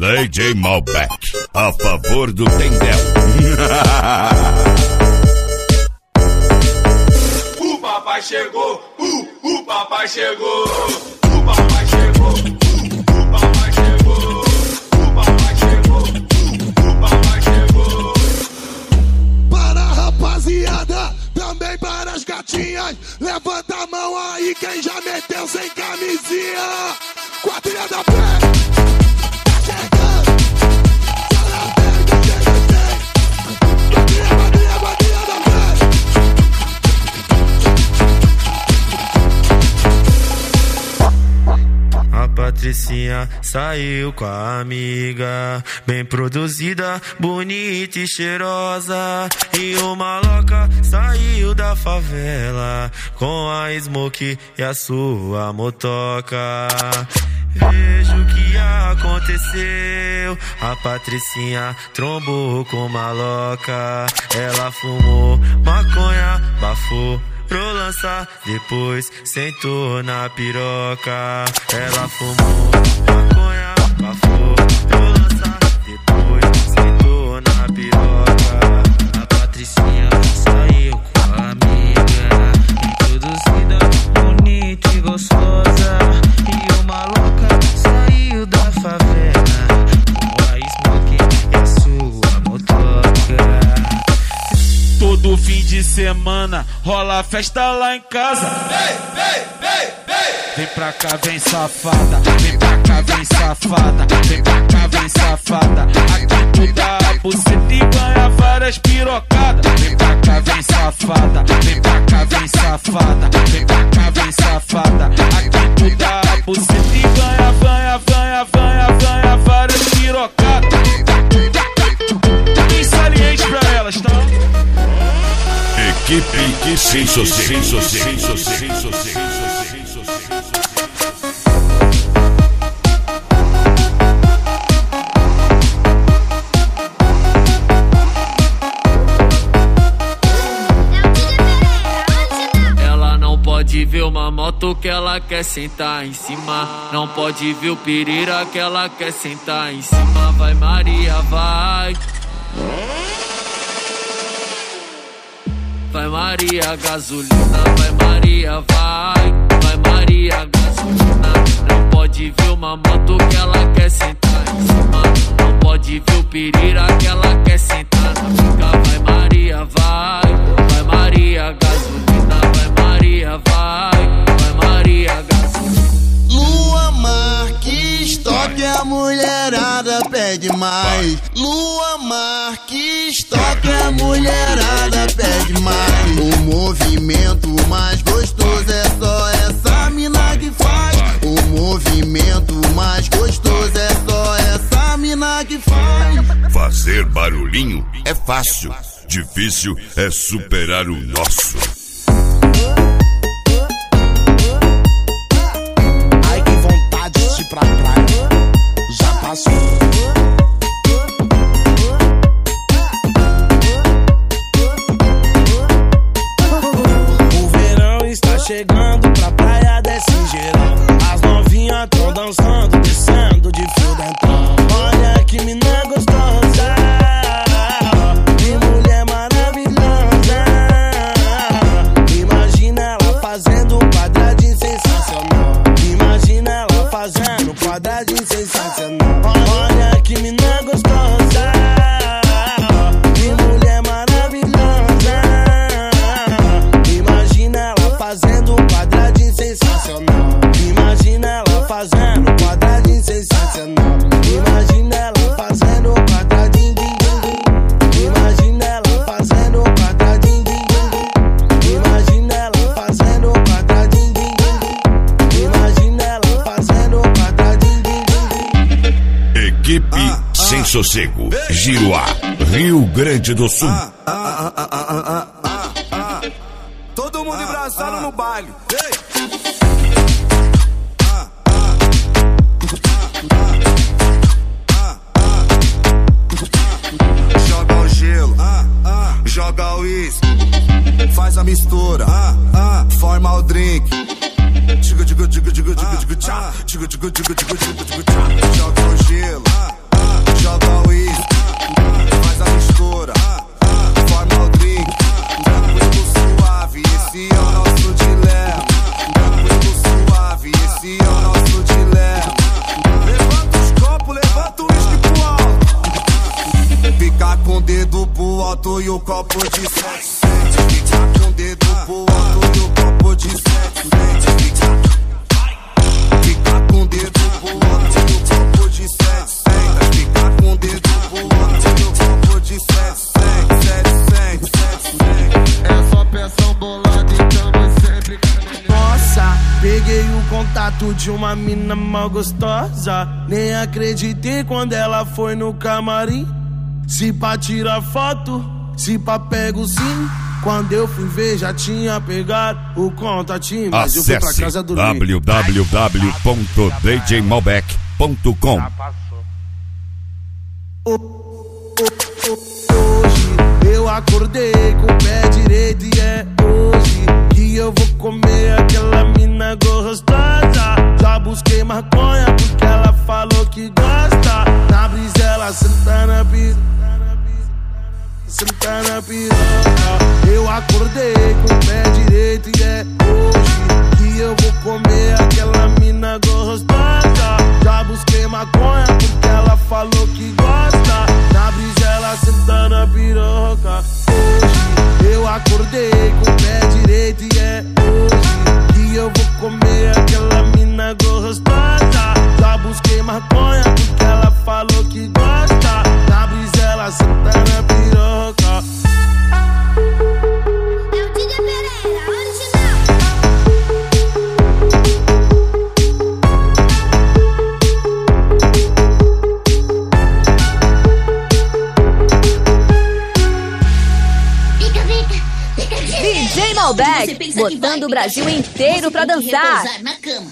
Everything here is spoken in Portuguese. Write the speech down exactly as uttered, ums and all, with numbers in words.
D J Malbec, a favor do Tendel. O papai chegou, uh, o papai chegou, o papai chegou, uh, o papai chegou, o papai chegou, uh, o papai chegou. Para a rapaziada, também para as gatinhas, levanta a mão aí quem já meteu sem camisinha. Quadrilha da pé, tá chegando, só na pega, chega, chega. Quadrilha, quadrilha, quadrilha da pé. A Patricinha saiu com a amiga, bem produzida, bonita e cheirosa. E o maloca saiu da favela com a Smoke e a sua motoca. Veja o que aconteceu, a Patricinha trombou com maloca. Ela fumou maconha, bafou pro lançar, depois sentou na piroca. Ela fumou maconha, bafou pro lançar, depois sentou na piroca. A Patricinha saiu com a amiga, introduzida, bonita e gostosa. E o maloca saiu da favela com a Smoke e a sua motoca. Todo fim de semana rola festa lá em casa. Vem, vem, vem, vem. Vem pra cá, vem safada. Vem pra cá, vem safada. Vem pra cá, vem safada. Aqui tu dá a buceta e ganha várias pirocadas. Vem pra cá, vem safada. Vem pra cá, vem safada. Vem pra cá, vem safada. Aqui tu dá a buceta e ganha, ganha, ganha, ganha, ganha várias pirocadas. Bem saliente pra elas, tá? Equipe sem sossego, sem sossego, sem sossego, sem sossego, sem sossego. Ela não pode ver uma moto que ela quer sentar em cima. Não pode ver o pirira que ela quer sentar em cima. Vai Maria, vai. Vai Maria, gasolina, vai Maria, vai. Vai Maria, gasolina. Não pode ver uma moto que ela quer sentar em cima. Não pode ver o pirira que ela quer sentar na pica. Vai Maria, vai. Vai Maria, gasolina, vai Maria, vai. Vai Maria, gasolina. Lua Marques, toque a mulherada pede mais. Lua Marques, toque a mulherada pede mais. O movimento mais gostoso é só essa mina que faz. O movimento mais gostoso é só essa mina que faz. Fazer barulhinho é fácil, difícil é superar o nosso. Ai que vontade de ir pra praia, já passou. Chegando pra praia desse geral, as novinhas tão dançando, descendo de fio dental. Olha que mina gostosa, que mulher maravilhosa. Imagina ela fazendo um quadradinho sensacional. Imagina ela fazendo um quadradinho sensacional. Olha que mina gostosa, que mulher maravilhosa. Imagina ela fazendo um quadradinho sensacional. Imagina ela fazendo um quadradinho sensacional. Imagina ela fazendo um quadradinho. Imagina ela fazendo um quadradinho. Imagina ela fazendo um quadradinho. Imagina ela fazendo um quadradinho. Equipe ah, ah, sem sossego, Giruá, Rio Grande do Sul. Ah, ah, ah, ah, ah, ah, ah. Todo mundo embraçado ah, no baile. Ei. Ah, ah, ah, ah, ah. Joga o gelo, ah, ah. Joga o uísque, faz a mistura, ah, ah. Forma o drink. Digo, digo, digo, digo, digo, digo, tchá. Digo, digo, digo, digo, digo, digo, tchá. Joga o gelo, ah, ah. pro alto e o copo de sexo. Fica com o dedo pro alto e o copo de sexo. Fica com o dedo pro alto e o copo de sexo. Fica com o dedo pro alto e o copo de sexo. É só peção bolada e tamo sempre. Nossa, peguei o contato de uma mina mal gostosa. Nem acreditei quando ela foi no camarim. Se pá tirar foto, se pá pego sim. Quando eu fui ver já tinha pegado o contatinho. Mas eu fui pra casa dormir. w w w ponto d j malbec ponto com. Hoje eu acordei com o pé direito e é hoje que eu vou comer aquela mina gostosa. Já busquei maconha porque ela falou que gosta. Na brisa ela senta na piroca, senta na piroca. Eu acordei com o pé direito e é hoje que eu vou comer aquela mina gostosa. Já busquei maconha porque ela falou que gosta. Na brisa ela senta na piroca. Hoje eu acordei com o pé direito e é hoje que eu vou comer aquela mina gostosa. Já busquei maconha porque ela falou que gosta. Na brisa ela senta na piroca. É o D J Pereira, original. D J Malbec, botando o Brasil inteiro pra dançar. Na cama.